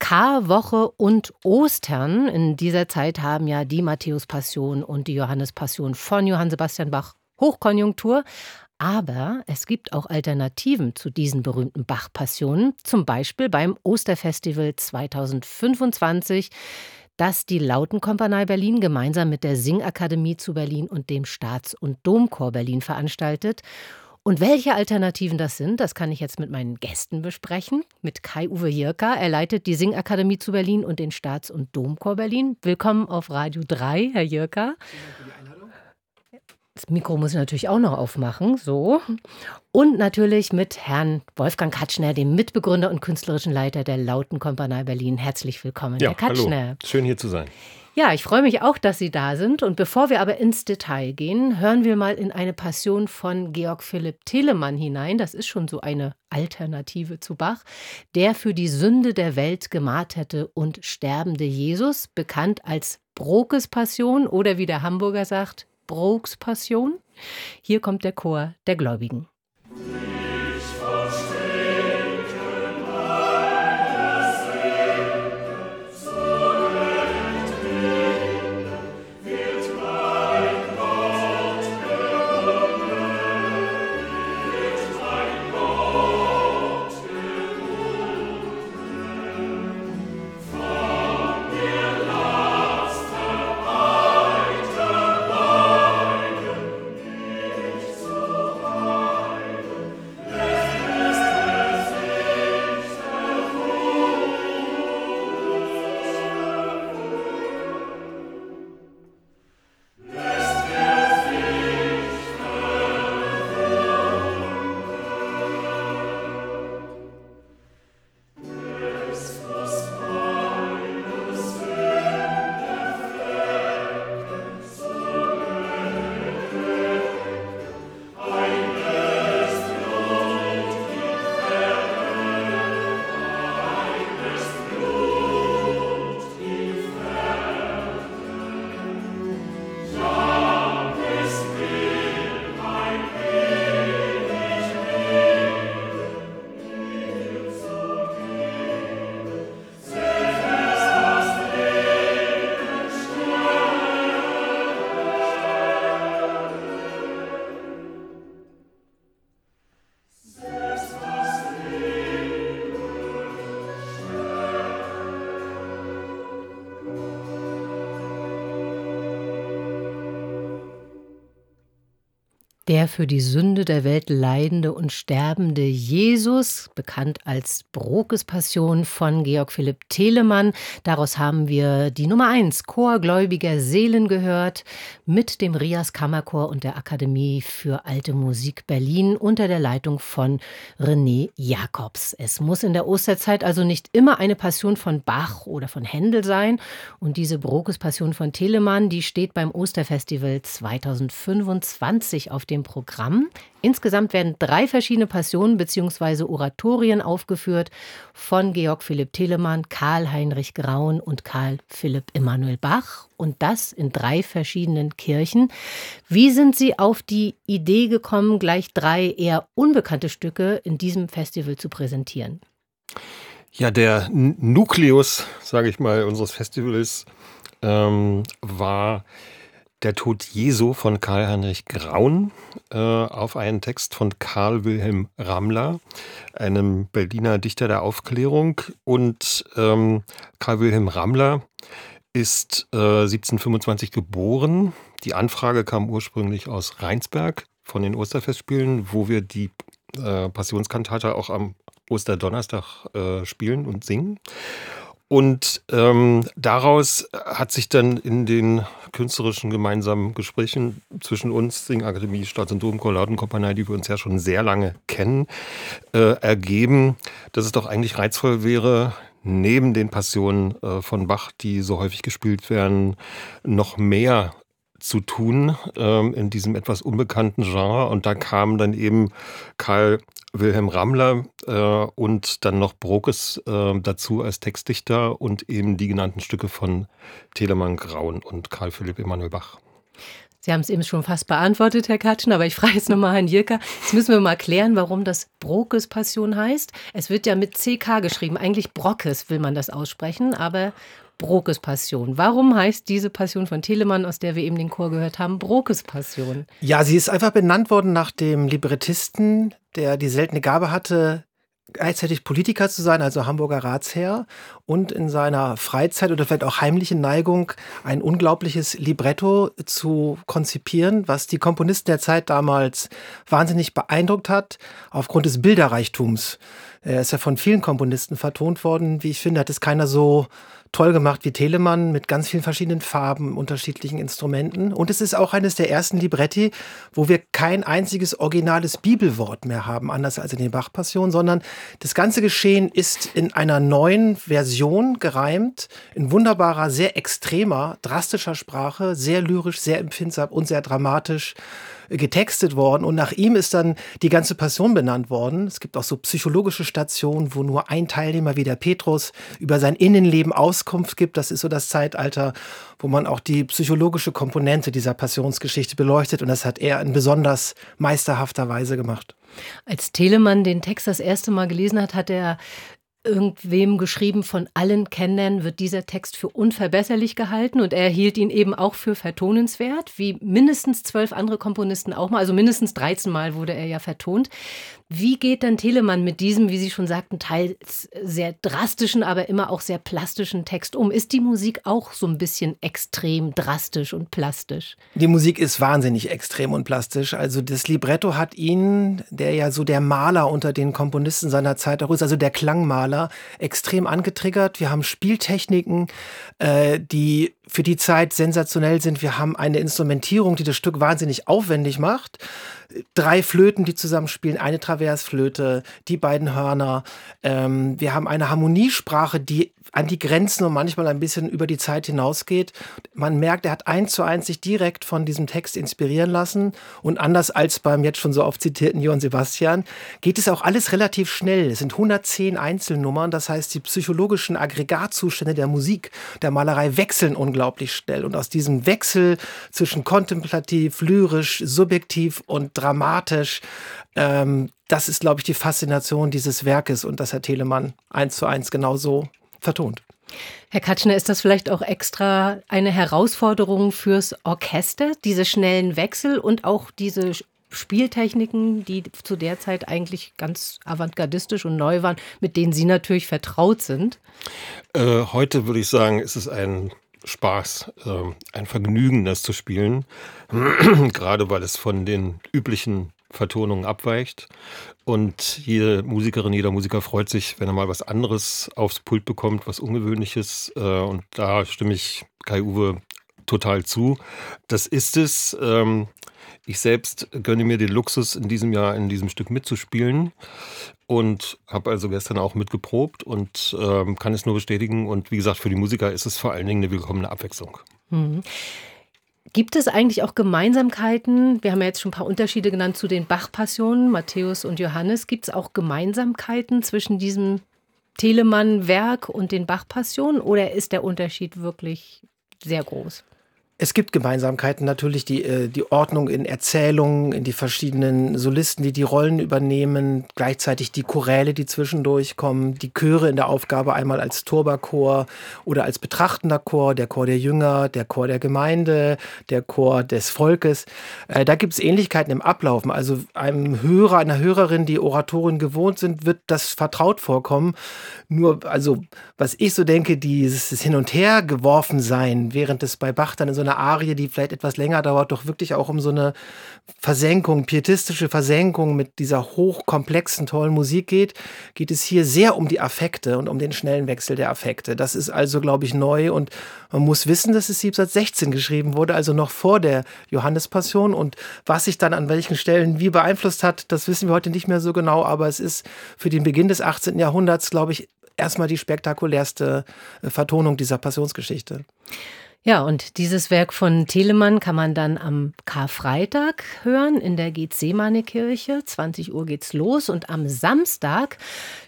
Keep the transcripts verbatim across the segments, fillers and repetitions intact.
Karwoche und Ostern. In dieser Zeit haben ja die Matthäus-Passion und die Johannes-Passion von Johann Sebastian Bach Hochkonjunktur. Aber es gibt auch Alternativen zu diesen berühmten Bach-Passionen. Zum Beispiel beim Osterfestival zweitausendfünfundzwanzig, das die Lautenkompanie Berlin gemeinsam mit der Singakademie zu Berlin und dem Staats- und Domchor Berlin veranstaltet. Und welche Alternativen das sind, das kann ich jetzt mit meinen Gästen besprechen. Mit Kai-Uwe Jirka. Er leitet die Singakademie zu Berlin und den Staats- und Domchor Berlin. Willkommen auf Radio drei, Herr Jirka. Vielen Dank für die Einladung. Das Mikro muss ich natürlich auch noch aufmachen, so. Und natürlich mit Herrn Wolfgang Katschner, dem Mitbegründer und künstlerischen Leiter der Lautenkompanie Berlin. Herzlich willkommen, Ja, Herr Katschner. hallo. Schön hier zu sein. Ja, ich freue mich auch, dass Sie da sind. Und bevor wir aber ins Detail gehen, hören wir mal in eine Passion von Georg Philipp Telemann hinein. Das ist schon so eine Alternative zu Bach. Der für die Sünde der Welt gemarterte und sterbende Jesus, bekannt als Brokes Passion oder wie der Hamburger sagt, Brooks Passion. Hier kommt der Chor der Gläubigen. Der für die Sünde der Welt leidende und sterbende Jesus, bekannt als Brokes Passion von Georg Philipp Telemann. Daraus haben wir die Nummer eins, Chor gläubiger Seelen gehört, mit dem Rias Kammerchor und der Akademie für Alte Musik Berlin unter der Leitung von René Jacobs. Es muss in der Osterzeit also nicht immer eine Passion von Bach oder von Händel sein. Und diese Brokes Passion von Telemann, die steht beim Osterfestival zweitausendfünfundzwanzig auf dem Programm. Insgesamt werden drei verschiedene Passionen bzw. Oratorien aufgeführt von Georg Philipp Telemann, Karl Heinrich Graun und Karl Philipp Emanuel Bach. Und das in drei verschiedenen Kirchen. Wie sind Sie auf die Idee gekommen, gleich drei eher unbekannte Stücke in diesem Festival zu präsentieren? Ja, der N- Nukleus, sage ich mal, unseres Festivals ähm, war der Tod Jesu von Karl Heinrich Graun äh, auf einen Text von Karl Wilhelm Rammler, einem Berliner Dichter der Aufklärung. Und ähm, Karl Wilhelm Rammler ist äh, siebzehnhundertfünfundzwanzig geboren. Die Anfrage kam ursprünglich aus Rheinsberg von den Osterfestspielen, wo wir die äh, Passionskantate auch am Osterdonnerstag äh, spielen und singen. Und ähm, daraus hat sich dann in den künstlerischen gemeinsamen Gesprächen zwischen uns, Singakademie, Staats- und Domchor, Lautenkompanie, die wir uns ja schon sehr lange kennen, äh, ergeben, dass es doch eigentlich reizvoll wäre, neben den Passionen äh, von Bach, die so häufig gespielt werden, noch mehr zu tun ähm, in diesem etwas unbekannten Genre. Und da kam dann eben Karl Wilhelm Rammler äh, und dann noch Brokes äh, dazu als Textdichter und eben die genannten Stücke von Telemann, Graun und Karl Philipp Emanuel Bach. Sie haben es eben schon fast beantwortet, Herr Katschen, aber ich frage jetzt nochmal Herrn Jirka. Jetzt müssen wir mal klären, warum das Brokes Passion heißt. Es wird ja mit C K geschrieben. Eigentlich Brockes will man das aussprechen, aber Brokes Passion. Warum heißt diese Passion von Telemann, aus der wir eben den Chor gehört haben, Brokes Passion? Ja, sie ist einfach benannt worden nach dem Librettisten, der die seltene Gabe hatte, gleichzeitig Politiker zu sein, also Hamburger Ratsherr, und in seiner Freizeit oder vielleicht auch heimlichen Neigung ein unglaubliches Libretto zu konzipieren, was die Komponisten der Zeit damals wahnsinnig beeindruckt hat, aufgrund des Bilderreichtums. Er ist ja von vielen Komponisten vertont worden. Wie ich finde, hat es keiner so toll gemacht wie Telemann, mit ganz vielen verschiedenen Farben, unterschiedlichen Instrumenten. Und es ist auch eines der ersten Libretti, wo wir kein einziges originales Bibelwort mehr haben, anders als in den Bach-Passionen, sondern das ganze Geschehen ist in einer neuen Version gereimt, in wunderbarer, sehr extremer, drastischer Sprache, sehr lyrisch, sehr empfindsam und sehr dramatisch getextet worden, und nach ihm ist dann die ganze Passion benannt worden. Es gibt auch so psychologische Stationen, wo nur ein Teilnehmer wie der Petrus über sein Innenleben Auskunft gibt. Das ist so das Zeitalter, wo man auch die psychologische Komponente dieser Passionsgeschichte beleuchtet, und das hat er in besonders meisterhafter Weise gemacht. Als Telemann den Text das erste Mal gelesen hat, hat er irgendwem geschrieben, von allen Kennern wird dieser Text für unverbesserlich gehalten, und er hielt ihn eben auch für vertonenswert, wie mindestens zwölf andere Komponisten auch mal, also mindestens dreizehn Mal wurde er ja vertont. Wie geht dann Telemann mit diesem, wie Sie schon sagten, teils sehr drastischen, aber immer auch sehr plastischen Text um? Ist die Musik auch so ein bisschen extrem drastisch und plastisch? Die Musik ist wahnsinnig extrem und plastisch. Also das Libretto hat ihn, der ja so der Maler unter den Komponisten seiner Zeit auch ist, also der Klangmaler, extrem angetriggert. Wir haben Spieltechniken, äh, die für die Zeit sensationell sind. Wir haben eine Instrumentierung, die das Stück wahnsinnig aufwendig macht. Drei Flöten, die zusammenspielen, eine Traversflöte, die beiden Hörner. Ähm, wir haben eine Harmoniesprache, die an die Grenzen und manchmal ein bisschen über die Zeit hinausgeht. Man merkt, er hat eins zu eins sich direkt von diesem Text inspirieren lassen. Und anders als beim jetzt schon so oft zitierten Johann Sebastian, geht es auch alles relativ schnell. Es sind hundertzehn Einzelnummern. Das heißt, die psychologischen Aggregatzustände der Musik, der Malerei wechseln unglaublich schnell. Und aus diesem Wechsel zwischen kontemplativ, lyrisch, subjektiv und dramatisch, ähm, das ist, glaube ich, die Faszination dieses Werkes, und das hat Telemann eins zu eins genauso vertont. Herr Katschner, ist das vielleicht auch extra eine Herausforderung fürs Orchester, diese schnellen Wechsel und auch diese Spieltechniken, die zu der Zeit eigentlich ganz avantgardistisch und neu waren, mit denen Sie natürlich vertraut sind? Äh, heute würde ich sagen, ist es ein Spaß, äh, ein Vergnügen, das zu spielen, gerade weil es von den üblichen Vertonungen abweicht. Und jede Musikerin, jeder Musiker freut sich, wenn er mal was anderes aufs Pult bekommt, was Ungewöhnliches. Äh, und da stimme ich Kai-Uwe total zu. Das ist es. Ähm, ich selbst gönne mir den Luxus, in diesem Jahr in diesem Stück mitzuspielen. Und habe also gestern auch mitgeprobt und ähm, kann es nur bestätigen. Und wie gesagt, für die Musiker ist es vor allen Dingen eine willkommene Abwechslung. Mhm. Gibt es eigentlich auch Gemeinsamkeiten? Wir haben ja jetzt schon ein paar Unterschiede genannt zu den Bach-Passionen, Matthäus und Johannes. Gibt es auch Gemeinsamkeiten zwischen diesem Telemann-Werk und den Bach-Passionen, oder ist der Unterschied wirklich sehr groß? Es gibt Gemeinsamkeiten, natürlich die, äh, die Ordnung in Erzählungen, in die verschiedenen Solisten, die die Rollen übernehmen, gleichzeitig die Choräle, die zwischendurch kommen, die Chöre in der Aufgabe einmal als Turbachor oder als betrachtender Chor, der Chor der Jünger, der Chor der Gemeinde, der Chor des Volkes. Äh, da gibt es Ähnlichkeiten im Ablaufen. Also einem Hörer, einer Hörerin, die Oratorin gewohnt sind, wird das vertraut vorkommen. Nur, also was ich so denke, dieses Hin- und Her geworfen sein, während es bei Bach dann in so einer Arie, die vielleicht etwas länger dauert, doch wirklich auch um so eine Versenkung, pietistische Versenkung mit dieser hochkomplexen, tollen Musik geht, geht es hier sehr um die Affekte und um den schnellen Wechsel der Affekte. Das ist also, glaube ich, neu, und man muss wissen, dass es siebzehnhundertsechzehn geschrieben wurde, also noch vor der Johannespassion, und was sich dann an welchen Stellen wie beeinflusst hat, das wissen wir heute nicht mehr so genau, aber es ist für den Beginn des achtzehnten Jahrhunderts, glaube ich, erstmal die spektakulärste Vertonung dieser Passionsgeschichte. Ja, und dieses Werk von Telemann kann man dann am Karfreitag hören in der Gethsemane-Kirche. zwanzig Uhr geht's los, und am Samstag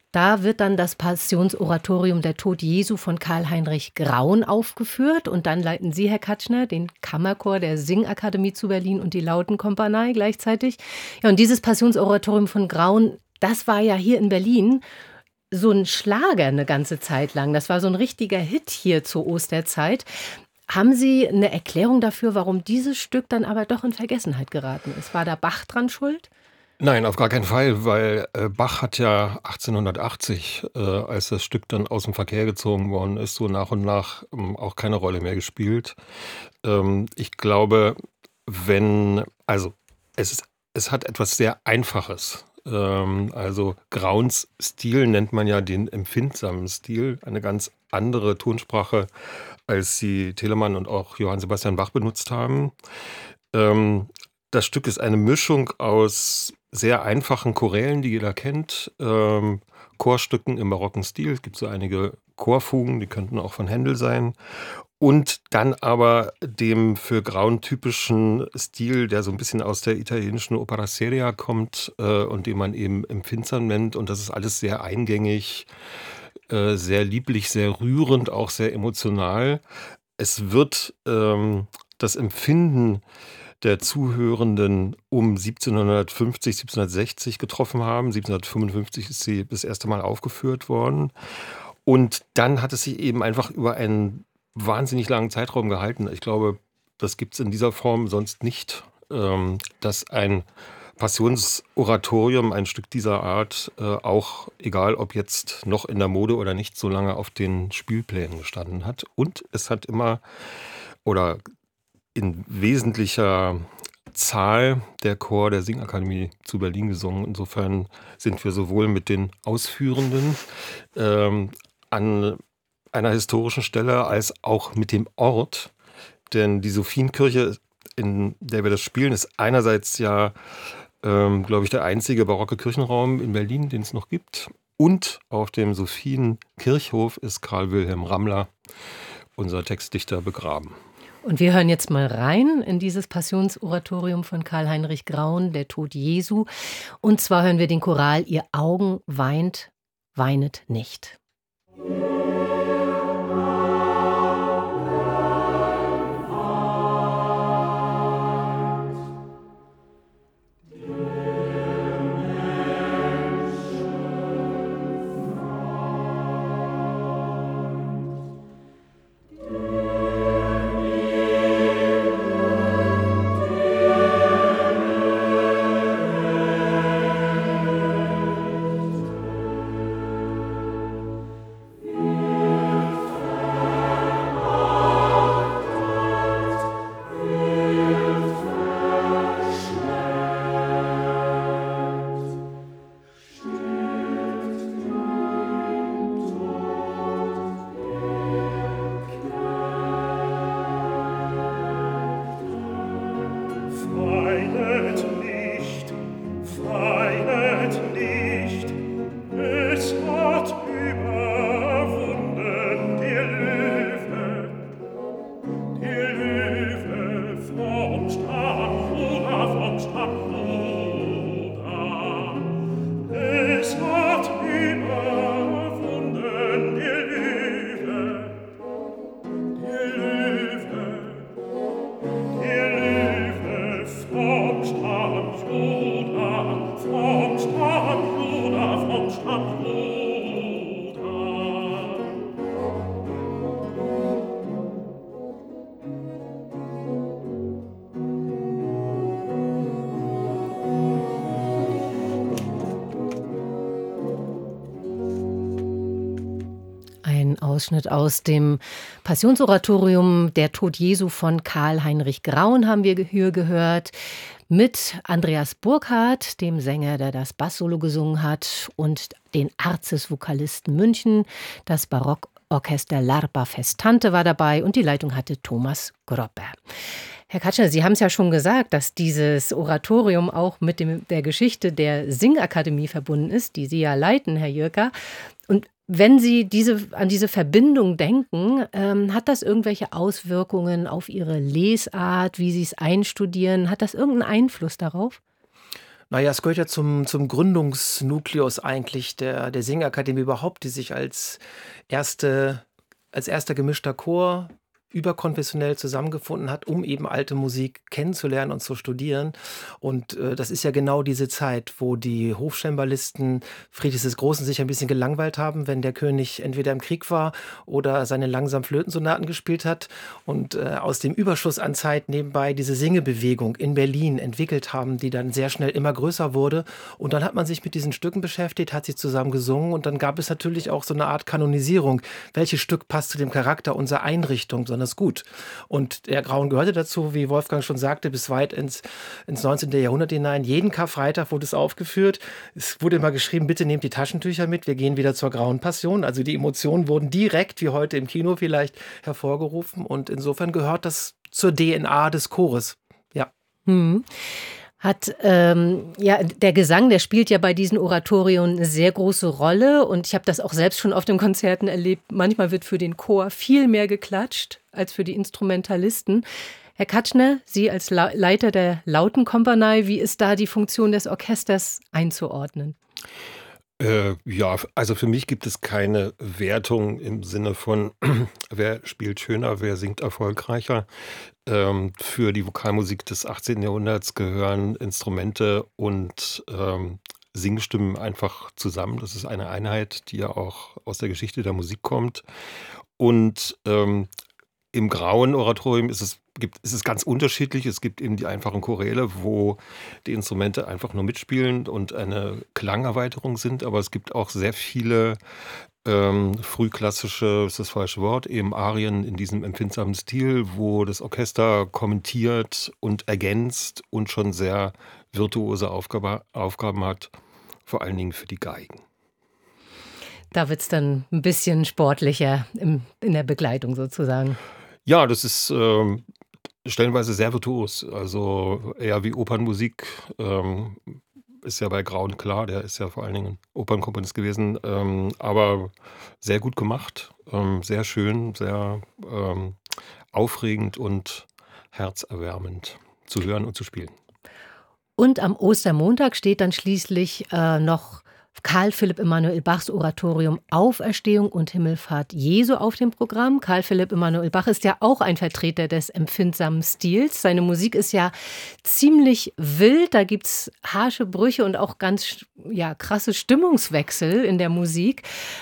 Da wird dann das Passionsoratorium Der Tod Jesu von Karl-Heinrich Graun aufgeführt. Und dann leiten Sie, Herr Katschner, den Kammerchor der Singakademie zu Berlin und die Lautenkompanie gleichzeitig. Ja, und dieses Passionsoratorium von Graun, das war ja hier in Berlin so ein Schlager eine ganze Zeit lang. Das war so ein richtiger Hit hier zur Osterzeit. Haben Sie eine Erklärung dafür, warum dieses Stück dann aber doch in Vergessenheit geraten ist? War da Bach dran schuld? Nein, auf gar keinen Fall, weil äh, Bach hat ja achtzehnhundertachtzig, äh, als das Stück dann aus dem Verkehr gezogen worden ist, so nach und nach ähm, auch keine Rolle mehr gespielt. Ähm, ich glaube, wenn, also es, ist, es hat etwas sehr Einfaches. Ähm, also Grauns Stil nennt man ja den empfindsamen Stil, eine ganz andere Tonsprache, als sie Telemann und auch Johann Sebastian Bach benutzt haben. Ähm, das Stück ist eine Mischung aus sehr einfachen Chorälen, die jeder kennt, ähm, Chorstücken im barocken Stil. Es gibt so einige Chorfugen, die könnten auch von Händel sein. Und dann aber dem für Graun typischen Stil, der so ein bisschen aus der italienischen Opera seria kommt äh, und den man eben empfindsam nennt. Und das ist alles sehr eingängig, äh, sehr lieblich, sehr rührend, auch sehr emotional. Es wird ähm, das Empfinden der Zuhörenden um siebzehnhundertfünfzig, siebzehnhundertsechzig getroffen haben. siebzehnhundertfünfundfünfzig ist sie das erste Mal aufgeführt worden. Und dann hat es sich eben einfach über einen wahnsinnig langen Zeitraum gehalten. Ich glaube, das gibt es in dieser Form sonst nicht, ähm, dass ein Passionsoratorium, ein Stück dieser Art, äh, auch, egal ob jetzt noch in der Mode oder nicht, so lange auf den Spielplänen gestanden hat. Und es hat immer, oder in wesentlicher Zahl der Chor der Singakademie zu Berlin gesungen. Insofern sind wir sowohl mit den Ausführenden ähm, an einer historischen Stelle als auch mit dem Ort. Denn die Sophienkirche, in der wir das spielen, ist einerseits ja, ähm, glaube ich, der einzige barocke Kirchenraum in Berlin, den es noch gibt. Und auf dem Sophienkirchhof ist Karl Wilhelm Rammler, unser Textdichter, begraben. Und wir hören jetzt mal rein in dieses Passionsoratorium von Karl-Heinrich Graun, Der Tod Jesu. Und zwar hören wir den Choral Ihr Augen weint, weinet nicht. Ausschnitt aus dem Passionsoratorium Der Tod Jesu von Karl-Heinrich Graun haben wir hier gehört, mit Andreas Burkhardt, dem Sänger, der das Basssolo gesungen hat, und den Arzes-Vokalisten München. Das Barockorchester L'Arpa Festante war dabei und die Leitung hatte Thomas Gropper. Herr Katschner, Sie haben es ja schon gesagt, dass dieses Oratorium auch mit dem, der Geschichte der Singakademie verbunden ist, die Sie ja leiten, Herr Jürker. Und wenn Sie diese, an diese Verbindung denken, ähm, hat das irgendwelche Auswirkungen auf Ihre Lesart, wie Sie es einstudieren? Hat das irgendeinen Einfluss darauf? Naja, es gehört ja zum, zum Gründungsnukleus eigentlich der, der Singakademie überhaupt, die sich als erste, als erster gemischter Chor überkonfessionell zusammengefunden hat, um eben alte Musik kennenzulernen und zu studieren. Und äh, das ist ja genau diese Zeit, wo die Hofcembalisten Friedrichs des Großen sich ein bisschen gelangweilt haben, wenn der König entweder im Krieg war oder seine langsam Flötensonaten gespielt hat und äh, aus dem Überschuss an Zeit nebenbei diese Singebewegung in Berlin entwickelt haben, die dann sehr schnell immer größer wurde. Und dann hat man sich mit diesen Stücken beschäftigt, hat sie zusammen gesungen und dann gab es natürlich auch so eine Art Kanonisierung. Welches Stück passt zu dem Charakter unserer Einrichtung, besonders gut. Und der Grauen gehörte dazu, wie Wolfgang schon sagte, bis weit ins, ins neunzehnten. Jahrhundert hinein. Jeden Karfreitag wurde es aufgeführt. Es wurde immer geschrieben, bitte nehmt die Taschentücher mit, wir gehen wieder zur Grauen Passion. Also die Emotionen wurden direkt, wie heute im Kino vielleicht, hervorgerufen. Und insofern gehört das zur D N A des Chores. Ja. Hm. Hat, ähm, ja, der Gesang, der spielt ja bei diesen Oratorien eine sehr große Rolle und ich habe das auch selbst schon auf den Konzerten erlebt. Manchmal wird für den Chor viel mehr geklatscht als für die Instrumentalisten. Herr Katschner, Sie als La- Leiter der Lautenkompanie, wie ist da die Funktion des Orchesters einzuordnen? Äh, ja, also für mich gibt es keine Wertung im Sinne von, wer spielt schöner, wer singt erfolgreicher. Ähm, für die Vokalmusik des achtzehnten. Jahrhunderts gehören Instrumente und ähm, Singstimmen einfach zusammen. Das ist eine Einheit, die ja auch aus der Geschichte der Musik kommt. Und ähm, im Grauen Oratorium ist es, gibt, ist es ganz unterschiedlich. Es gibt eben die einfachen Choräle, wo die Instrumente einfach nur mitspielen und eine Klangerweiterung sind. Aber es gibt auch sehr viele ähm, frühklassische, ist das falsche Wort, eben Arien in diesem empfindsamen Stil, wo das Orchester kommentiert und ergänzt und schon sehr virtuose Aufgabe, Aufgaben hat, vor allen Dingen für die Geigen. Da wird es dann ein bisschen sportlicher im, in der Begleitung sozusagen. Ja, das ist ähm, stellenweise sehr virtuos, also eher wie Opernmusik. Ähm, ist ja bei Grauen klar, der ist ja vor allen Dingen Opernkomponist gewesen, ähm, aber sehr gut gemacht, ähm, sehr schön, sehr ähm, aufregend und herzerwärmend zu hören und zu spielen. Und am Ostermontag steht dann schließlich äh, noch Karl Philipp Emanuel Bachs Oratorium Auferstehung und Himmelfahrt Jesu auf dem Programm. Karl Philipp Emanuel Bach ist ja auch ein Vertreter des empfindsamen Stils. Seine Musik ist ja ziemlich wild. Da gibt es harsche Brüche und auch ganz ja, krasse Stimmungswechsel in der Musik.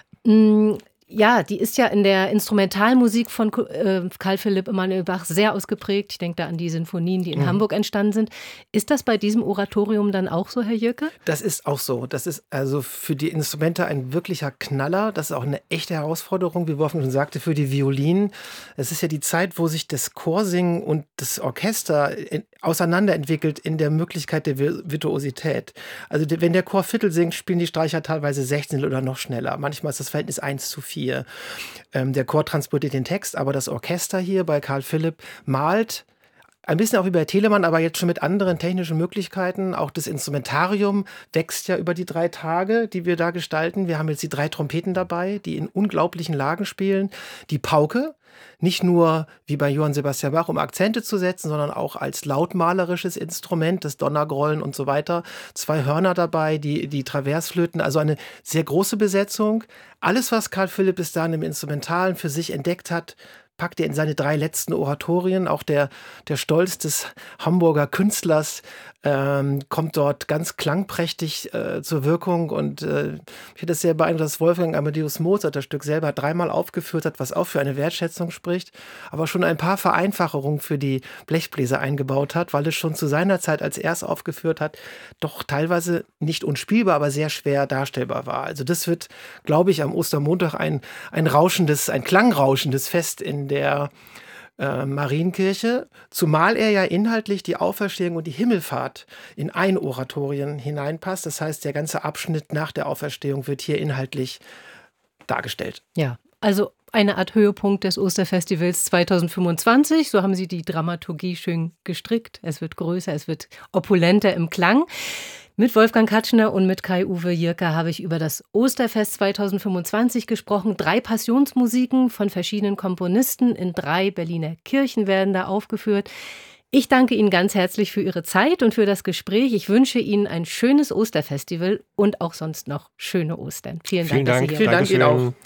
Ja, die ist ja in der Instrumentalmusik von äh, Karl Philipp Emanuel Bach sehr ausgeprägt. Ich denke da an die Sinfonien, die in mhm. Hamburg entstanden sind. Ist das bei diesem Oratorium dann auch so, Herr Jöcke? Das ist auch so. Das ist also für die Instrumente ein wirklicher Knaller. Das ist auch eine echte Herausforderung, wie Wolfgang schon sagte, für die Violinen. Es ist ja die Zeit, wo sich das Chorsingen und das Orchester in, auseinanderentwickelt in der Möglichkeit der Virtuosität. Also wenn der Chor Viertel singt, spielen die Streicher teilweise sechzehn oder noch schneller. Manchmal ist das Verhältnis eins zu vier. Ähm, der Chor transportiert den Text, aber das Orchester hier bei Karl Philipp malt ein bisschen auch wie bei Telemann, aber jetzt schon mit anderen technischen Möglichkeiten. Auch das Instrumentarium wächst ja über die drei Tage, die wir da gestalten. Wir haben jetzt die drei Trompeten dabei, die in unglaublichen Lagen spielen. Die Pauke, nicht nur wie bei Johann Sebastian Bach, um Akzente zu setzen, sondern auch als lautmalerisches Instrument, das Donnergrollen und so weiter. Zwei Hörner dabei, die, die Traversflöten, also eine sehr große Besetzung. Alles, was Karl Philipp bis dahin im Instrumentalen für sich entdeckt hat, packt er in seine drei letzten Oratorien. Auch der, der Stolz des Hamburger Künstlers ähm, kommt dort ganz klangprächtig äh, zur Wirkung. Und äh, ich finde es sehr beeindruckend, dass Wolfgang Amadeus Mozart das Stück selber dreimal aufgeführt hat, was auch für eine Wertschätzung spricht, aber schon ein paar Vereinfachungen für die Blechbläser eingebaut hat, weil es schon zu seiner Zeit, als er es aufgeführt hat, doch teilweise nicht unspielbar, aber sehr schwer darstellbar war. Also das wird, glaube ich, am Ostermontag ein, ein rauschendes, ein klangrauschendes Fest in der äh, Marienkirche, zumal er ja inhaltlich die Auferstehung und die Himmelfahrt in ein Oratorien hineinpasst. Das heißt, der ganze Abschnitt nach der Auferstehung wird hier inhaltlich dargestellt. Ja, also eine Art Höhepunkt des Osterfestivals zweitausendfünfundzwanzig. So haben Sie die Dramaturgie schön gestrickt. Es wird größer, es wird opulenter im Klang. Mit Wolfgang Katschner und mit Kai-Uwe Jirka habe ich über das Osterfest zweitausendfünfundzwanzig gesprochen. Drei Passionsmusiken von verschiedenen Komponisten in drei Berliner Kirchen werden da aufgeführt. Ich danke Ihnen ganz herzlich für Ihre Zeit und für das Gespräch. Ich wünsche Ihnen ein schönes Osterfestival und auch sonst noch schöne Ostern. Vielen, Vielen Dank, Dank. dass Sie hier Vielen Dank Ihnen auch.